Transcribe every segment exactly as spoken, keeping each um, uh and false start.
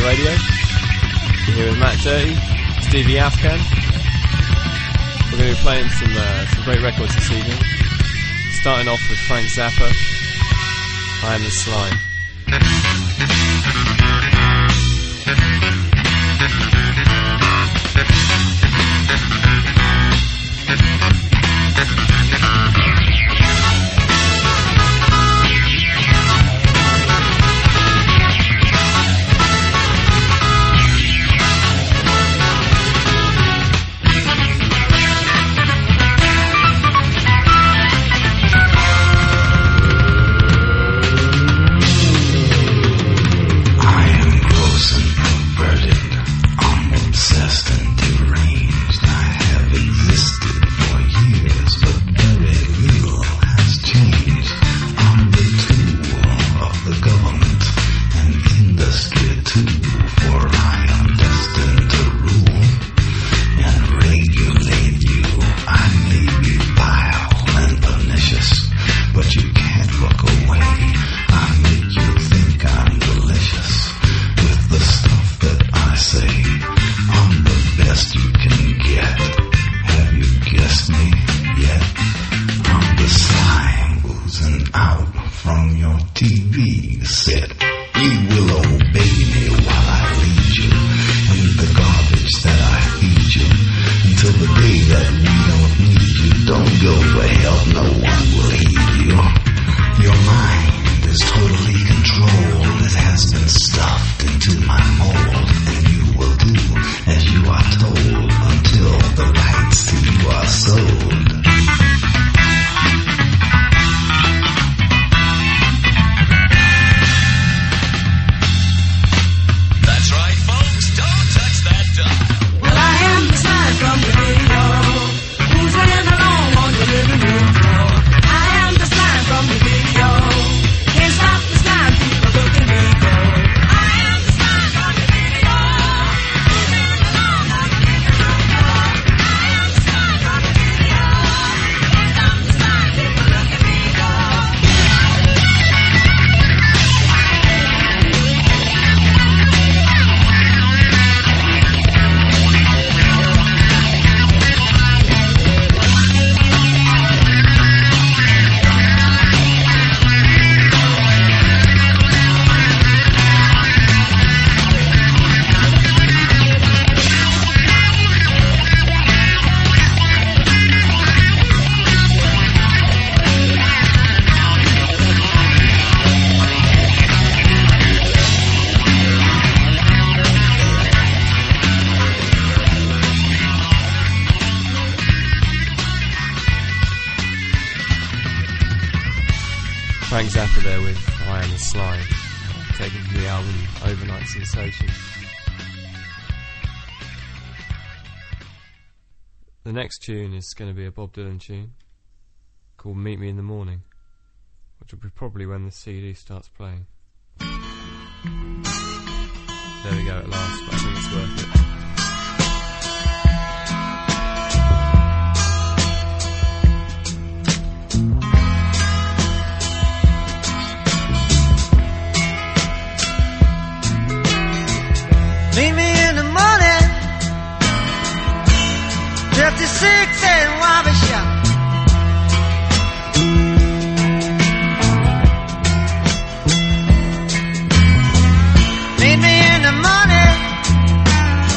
Radio. We're here with Matt Dirty, Stevie Afghan. We're going to be playing some uh, some great records this evening. Starting off with Frank Zappa, I Am the Slime. Frank Zappa there with I Am the Slime, taken from the album Overnight Sensation. The next tune is going to be a Bob Dylan tune called Meet Me in the Morning, which will be probably when the C D starts playing. There we go at last, but I think it's worth it. Meet me in the morning, fifty-six and Wabi Shop. Meet me in the morning,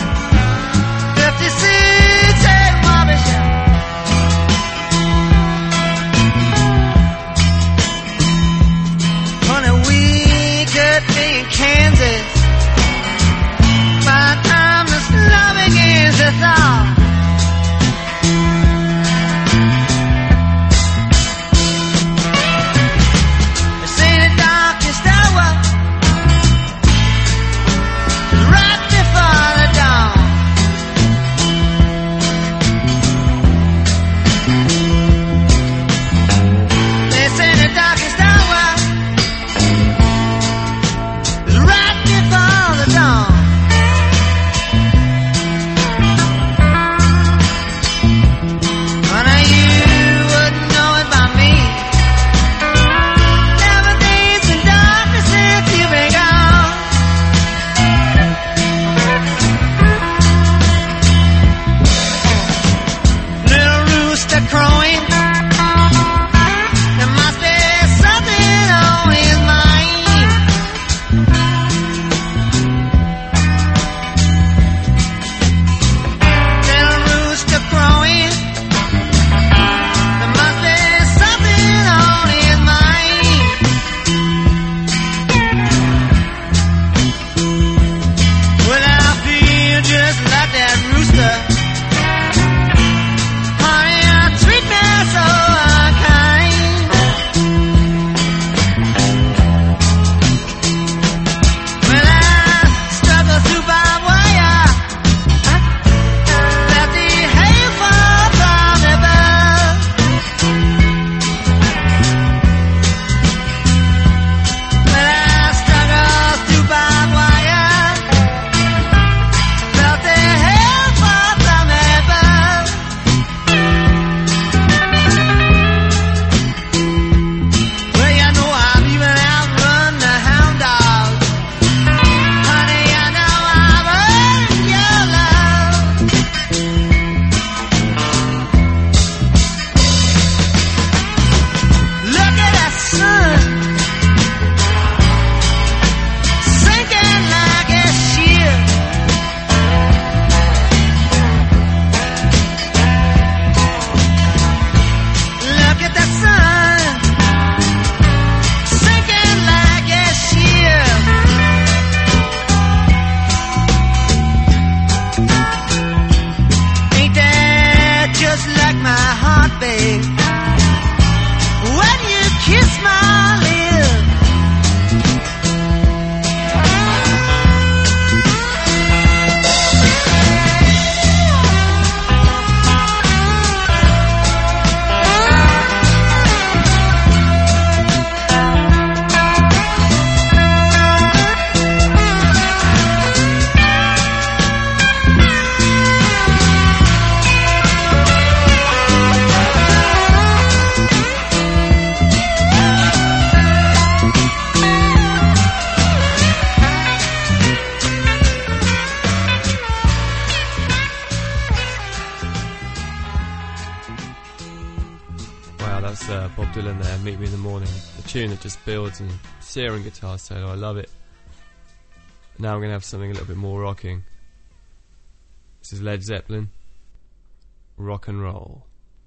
Wow, that's uh, Bob Dylan there, Meet Me in the Morning. A tune that just builds and searing guitar solo, I love it. Now I'm going to have something a little bit more rocking. This is Led Zeppelin, Rock and Roll.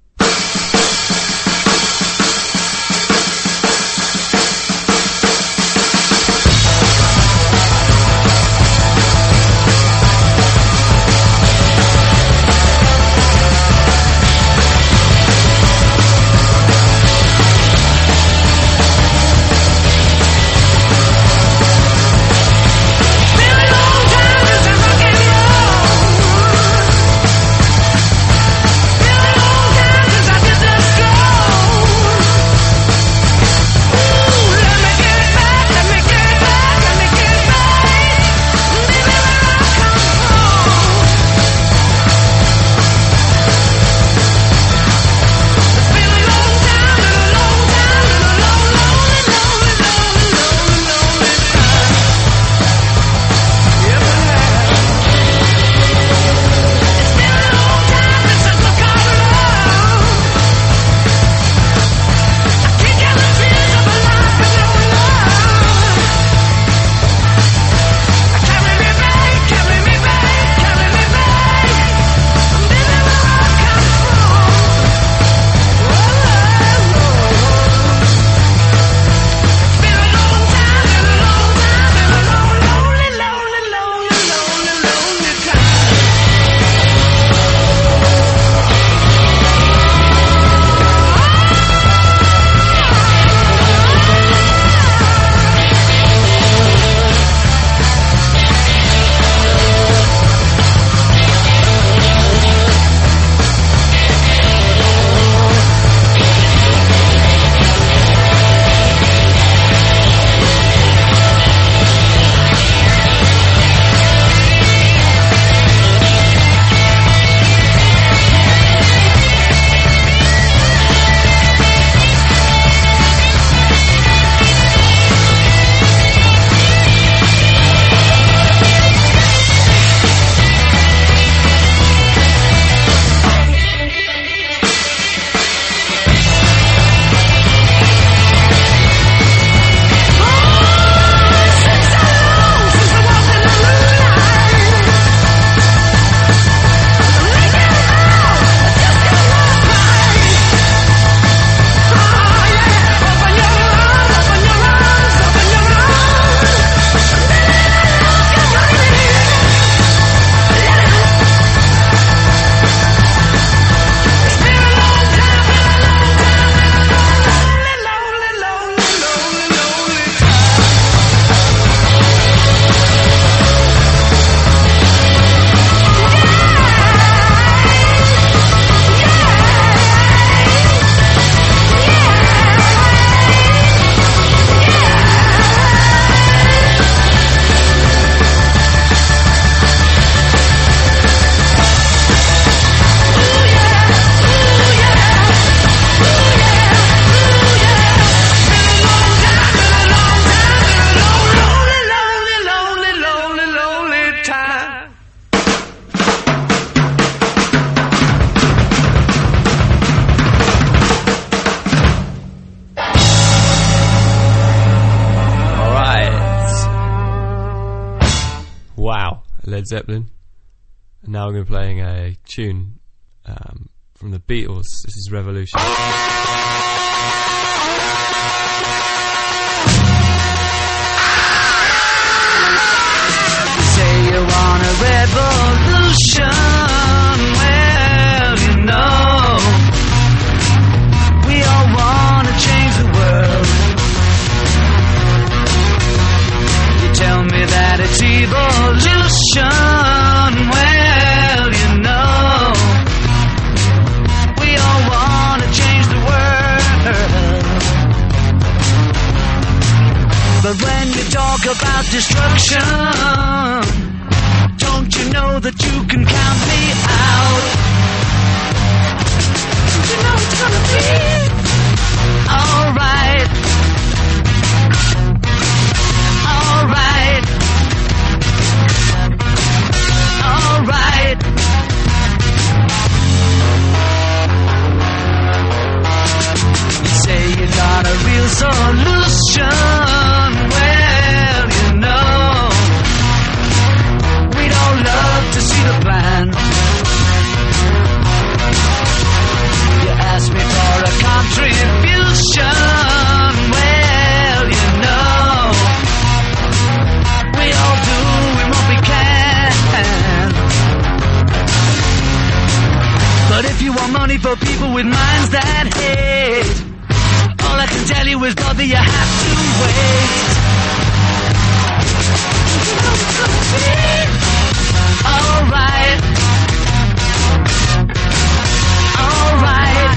Led Zeppelin, and now I'm going to be playing a tune um, from the Beatles. This is Revolution. Say you want a revolution, well, you know, we all want to change the world. You tell me that it's evolution, well, you know, we all want to change the world. But when you talk about destruction, don't you know that you can count me out? Don't you know it's gonna be alright? Alright. Alright. solution. Well, you know, we'd all love to see the plan. You asked me for a contribution. Well, you know, we all do what we can. But if you want money for people with minds that hate, all I can tell you is, brother, you have to wait. Alright. Alright.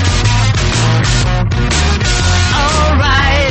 Alright.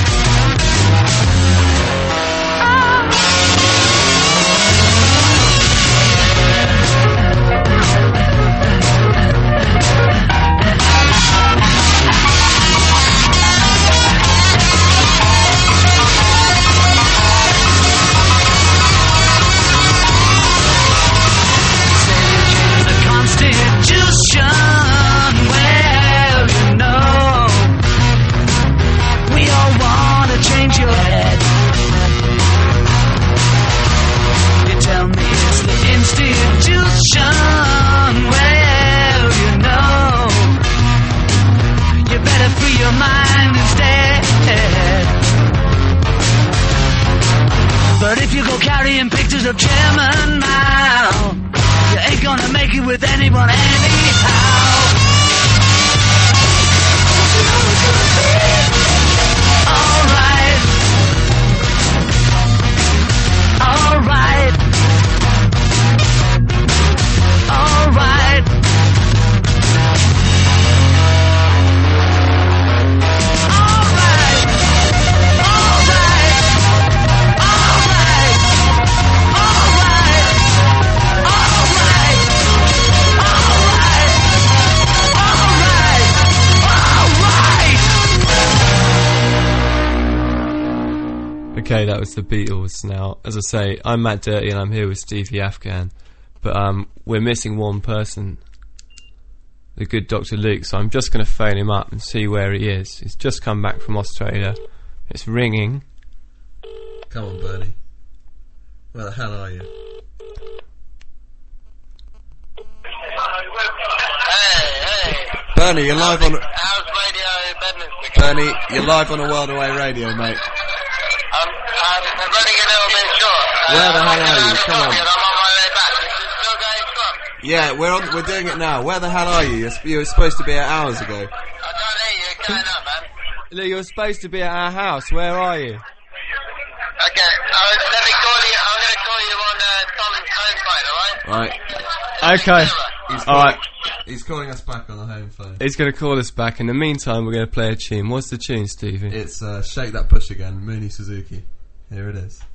But if you go carrying pictures of Chairman Mao, you ain't gonna make it with anyone anyhow. Alright. Alright. Alright. Okay, that was the Beatles. Now, as I say, I'm Matt Dirty and I'm here with Stevie Afghan. But um, we're missing one person, the good Doctor Luke, so I'm just going to phone him up and see where he is. He's just come back from Australia. It's ringing. Come on, Bernie. Where the hell are you? Hey, hey. Bernie, you're live on... How's Radio Bedminster? Bernie, you're live on a World Away Radio, mate. I'm, I'm running a little bit short. Where the uh, hell are you? Come on. I'm on my way back. Is it still going strong? Yeah, we're on, we're doing it now. Where the hell are you? You're, you were supposed to be here hours ago. I can't hear you. It's going up, man. Luke, you're supposed to be at our house. Where are you? Okay, uh, let me call you. I'm going to call you on uh, Tom's home phone, alright? Right. Okay. He's calling, Alright. He's calling us back on the home phone. He's going to call us back. In the meantime, we're going to play a tune. What's the tune, Stevie? It's uh, Shake That Push Again, Mooney Suzuki. Here it is.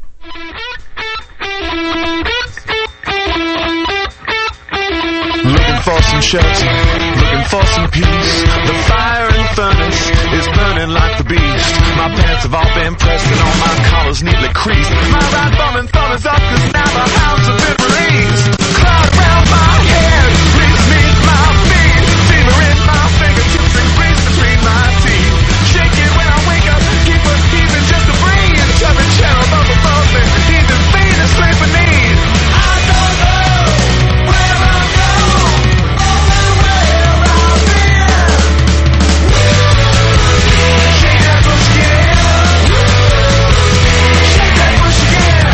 Looking for some shelter, looking for some peace. The fire in the furnace is burning like the beast. My pants have all been pressed and all my collars neatly creased. My right thumb and thumb is up cause now the hounds have been released. Cloud around my head, leaves me my feet. Fever in my fingertips and grease between my teeth. Shake it when I wake up, keep us keeping just to breathe. Turbid cherub up above me, he's the feet and sleep beneath. I don't know where I'm going, only where I've been. Shake that push again. Shake that push again.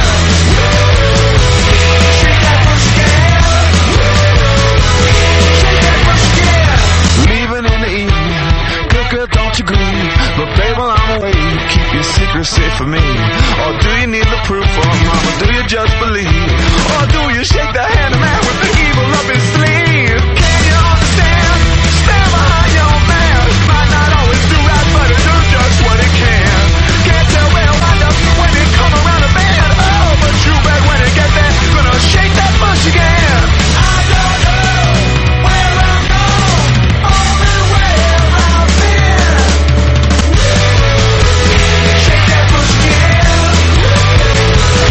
Shake that push again. Shake that push again. Leaving in the evening, cooker, don't you grieve. But babe, while I'm away, keep your secret safe for me. Or do you need the proof, or mama, do you just believe? Or do you shake the hand of man with the evil up his sleeve? Can you understand? Stand behind your man. Might not always do right, but it do just what it can. Can't tell where it wind up when it come around the bend. Oh, but you bet when it get there, gonna shake that bush again. I don't know where I'm going, only where I've been. Shake that bush again.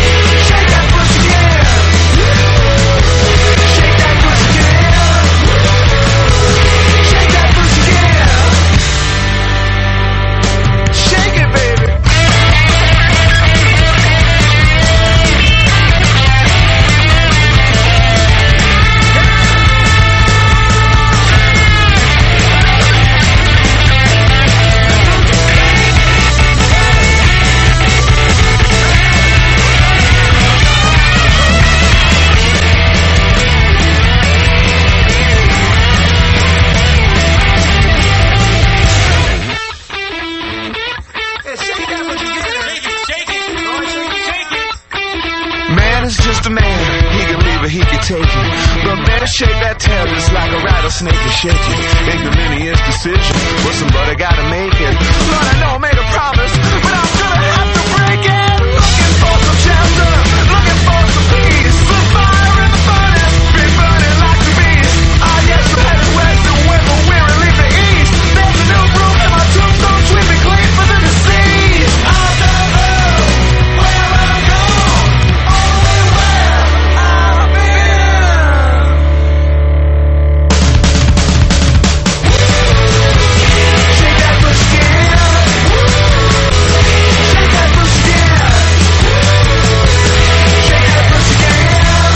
snake to shed you. Ignominious decision, but somebody gotta make it. Lord, I know I made a promise, but I'm gonna have to break it. Looking for some shelter, looking for some peace. The fire in the furnace, be burning like a beast. Ah yes, I'm headed west and when the weary leave the east. There's a new room in my tombstone, sweep me clean for the deceased. I'll never where I'm gone, only where I've been. Shake that for skin. Shake that for skin. Shake that for skin.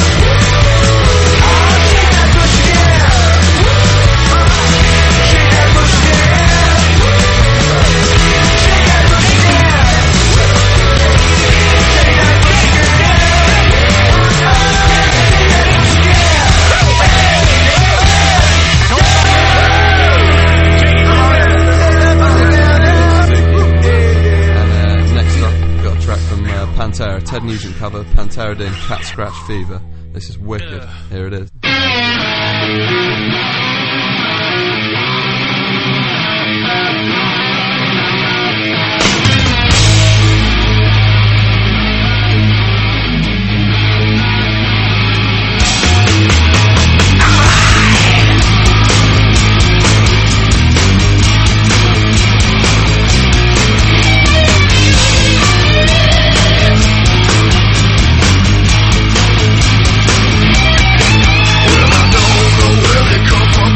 Oh, shake that for skin. Shake that for skin. Shake that for skin. Shake that for And uh, next up, we've got a track from uh, Pantera, Ted Nugent cover, Pantera doing Cat Scratch Fever. This is wicked. Here it is. Well, I don't know where they come from.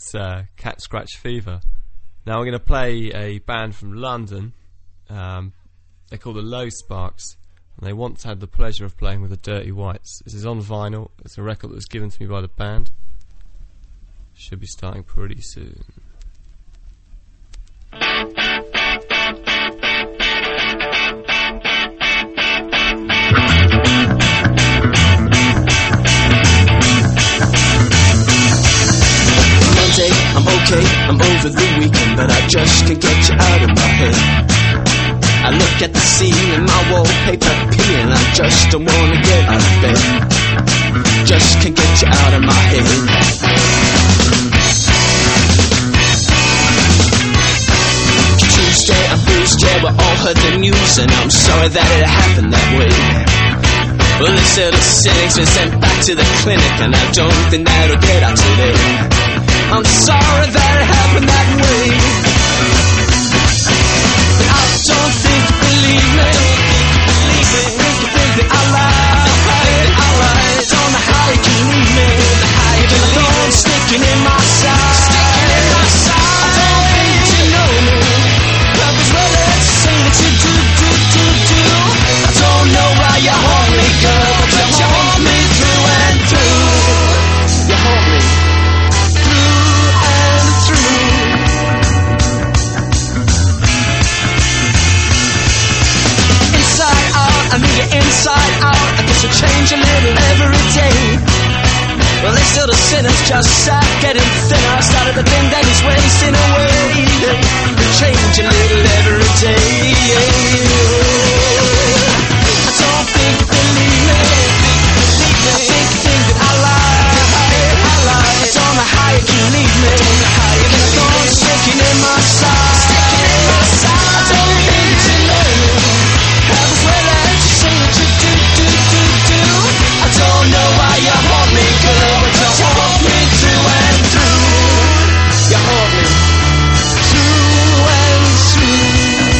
It's uh, Cat Scratch Fever. Now we're going to play a band from London. Um, they're called the Low Sparks, and they once had the pleasure of playing with the Dirty Whites. This is on vinyl. It's a record that was given to me by the band. Should be starting pretty soon. Monday, I'm okay, I'm over the weekend, but I just can't get you out of my head. I look at the scene and my wallpaper peeling, I just don't wanna get out of bed. Just can't get you out of my head. Tuesday, I'm bruised, yeah, we all heard the news, and I'm sorry that it happened that way. Well, this little cynic's been sent back to the clinic, and I don't think that'll get out today. I'm sorry that it happened that way. But I don't think you believe me. I think you think that I lie. I don't know how you can leave me. You're the thorn sticking in my side. I don't think you know me. Love is well, let's say that you do, do, do, do. I don't know why you hold me, girl, but you hold me through and through. You hold me. Inside out, I guess I change a little every day. Well, this little sinner's just sat getting thinner. I started to think that he's wasting away. Change a little every day. I don't think you believe me. I think you think that I lie. I don't know how you can leave me. You're the thorn sticking in my side. I don't think you know me. I was well at you say that you do, do, do, do. I don't know why you hold me, girl, but you hold me through and through. You hold me through and through.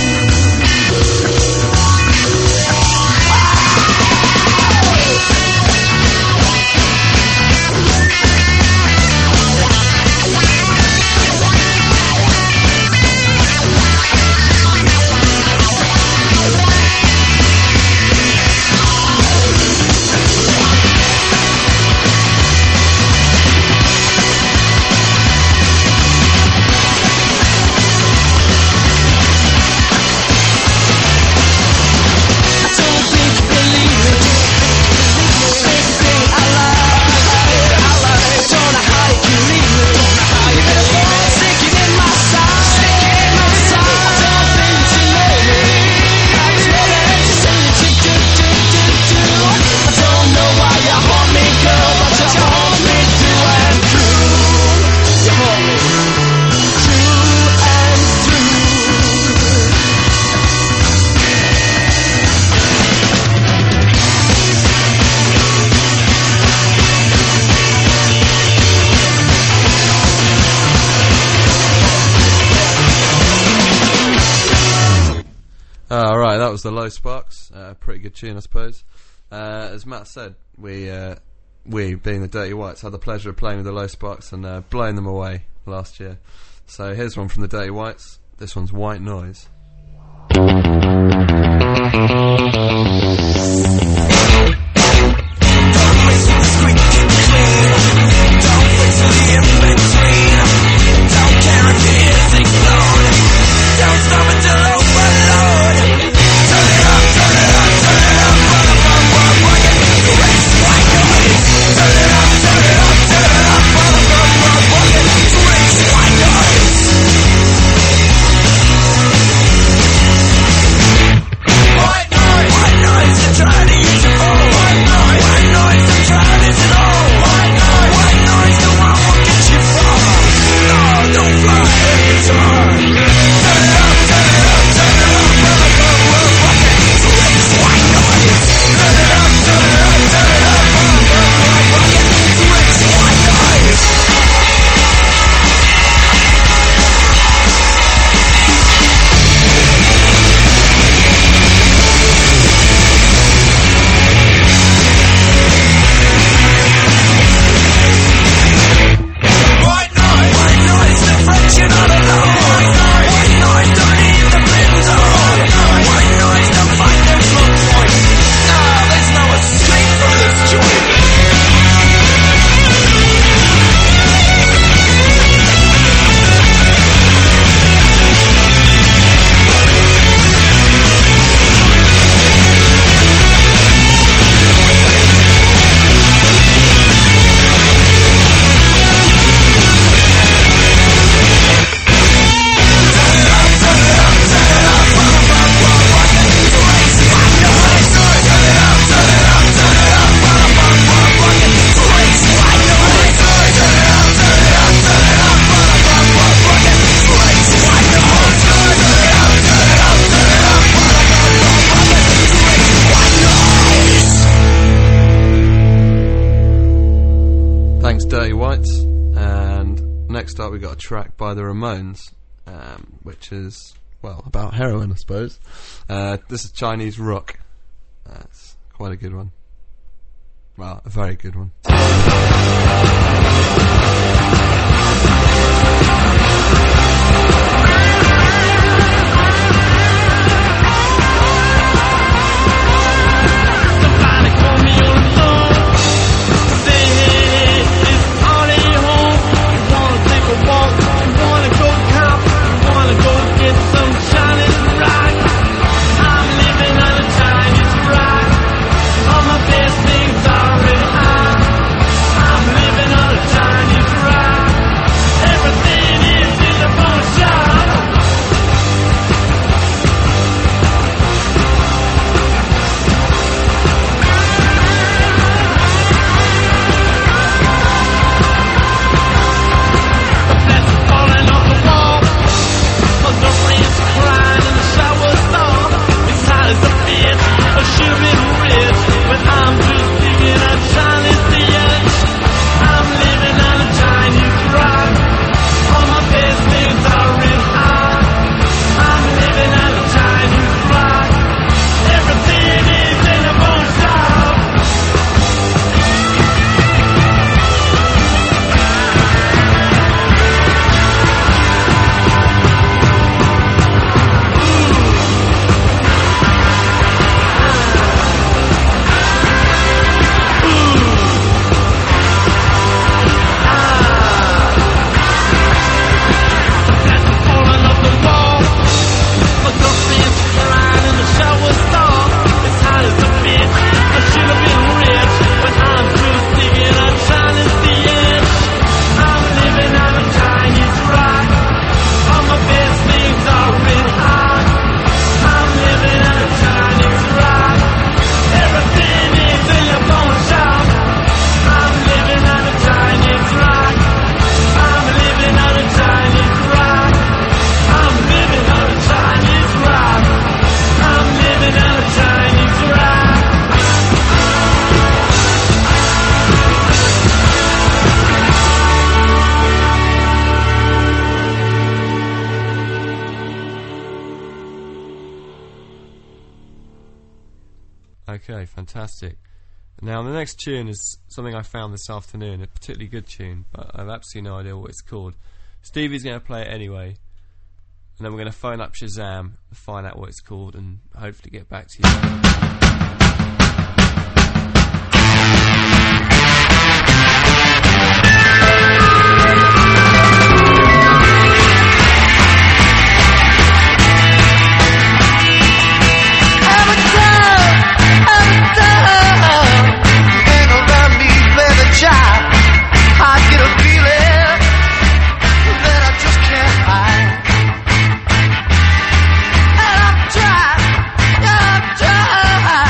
The Low Sparks, uh, pretty good tune, I suppose. Uh, as Matt said, we, uh, we being the Dirty Whites, had the pleasure of playing with the Low Sparks and uh, blowing them away last year. So here's one from the Dirty Whites. This one's White Noise. White noise, white noise. track by the Ramones, um, which is, well, about heroin, I suppose. Uh, this is Chinese Rock. That's uh, quite a good one. Well, a very good one. Okay, fantastic. Now the next tune is something I found this afternoon, a particularly good tune, but I have absolutely no idea what it's called. Stevie's going to play it anyway, and then we're going to phone up Shazam, find out what it's called, and hopefully get back to you. Try, yeah, try.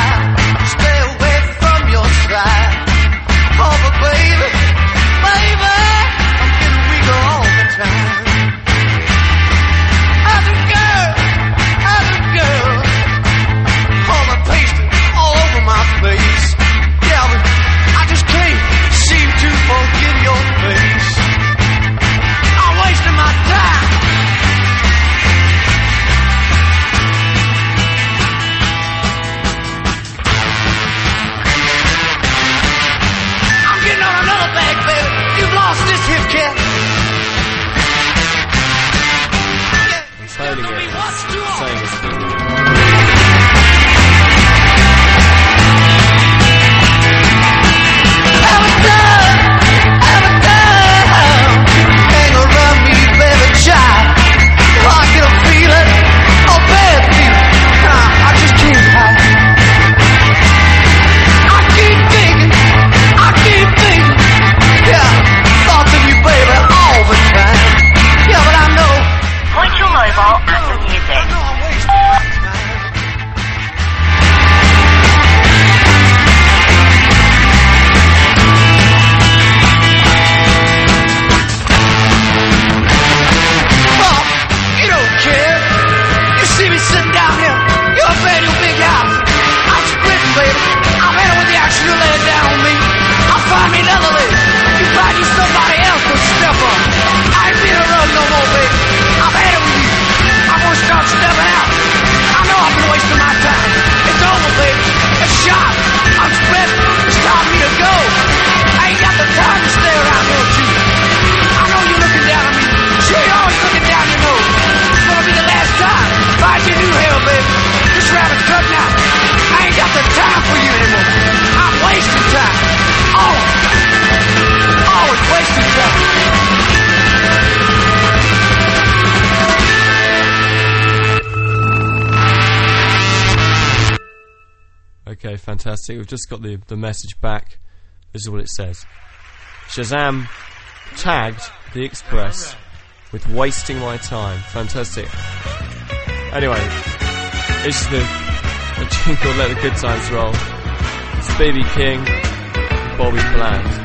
fantastic. We've just got the, the message back. This is what it says. Shazam tagged the Express with wasting my time. Fantastic. Anyway, this is the a tune called Let the Good Times Roll. It's B B King and Bobby Bland.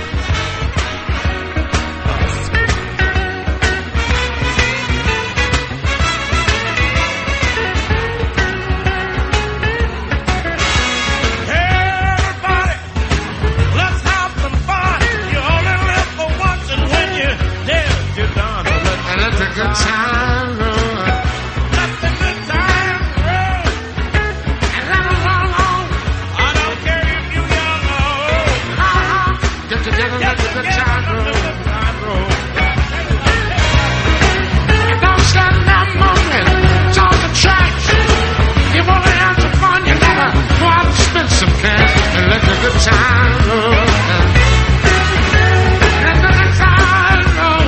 Good time roll. Let the good time roll. And let it roll on. I don't care if you young or old. Uh-huh. Get together, let the good time roll. And don't stand there moaning, talking trash. You wanna have some fun, you gotta go out and spend some cash and let the good time roll. Let the good time roll.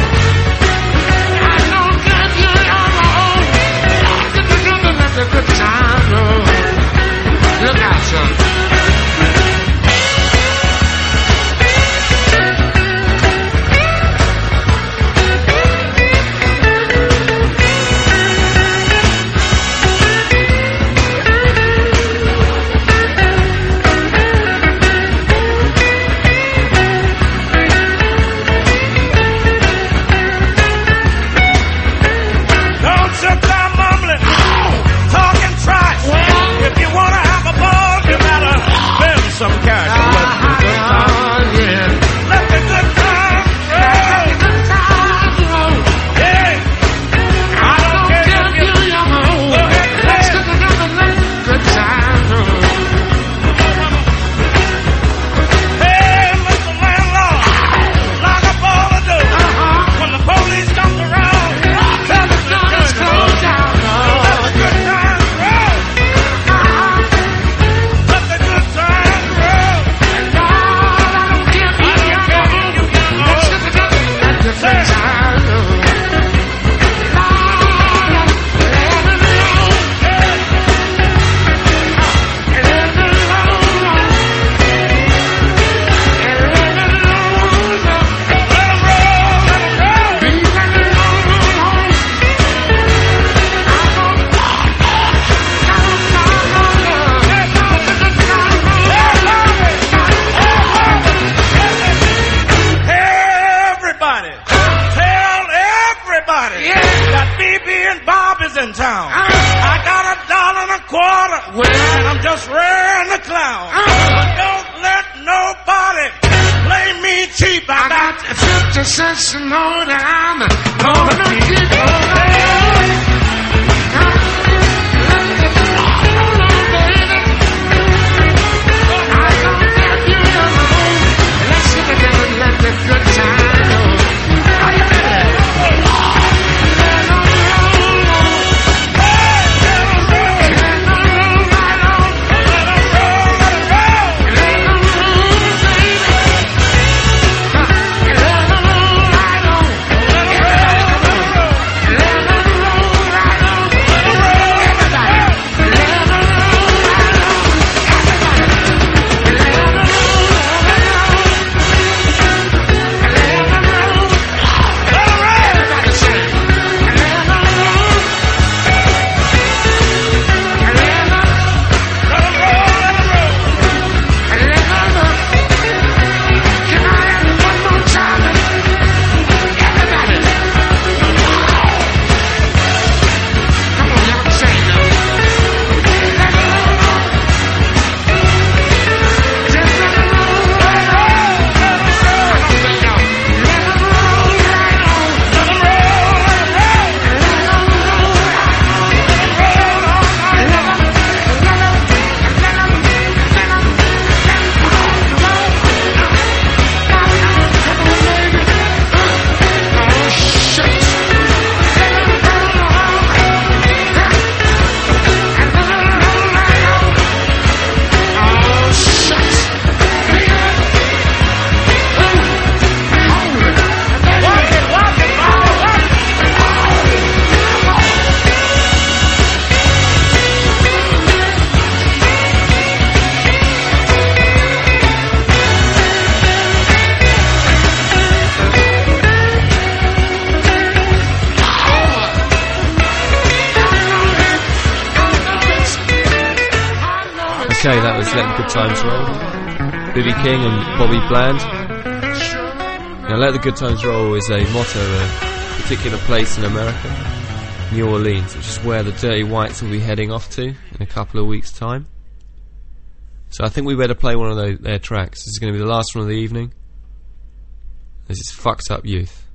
A good time, oh. Look out, son. Some cash. Ah, oh, yeah. Let the good time roll. Let the good time roll. Yeah. I don't care if you're young or old. Go ahead, let's get together, let the good time roll. Hey, Mister Landlord, lock up all the doors. Uh-huh. When the police comes around, tell the doors close down. Let the good time roll. Uh-huh. Let the good time. In town, uh, I got a dollar and a quarter, well, and I'm just rearing the clown. Uh, but don't let nobody play me cheap. I, I got, got fifty cents to know that I'm gonna keep on. I'm gonna get you alone. Let's get together and let the good time go. Are you ready? Yeah. Okay, that was Let the Good Times Roll. B B King and Bobby Bland. Now, Let the Good Times Roll is a motto of a particular place in America, New Orleans, which is where the Dirty Whites will be heading off to in a couple of weeks' time. So I think we better play one of those, their tracks. This is going to be the last one of the evening. This is Fucked Up Youth.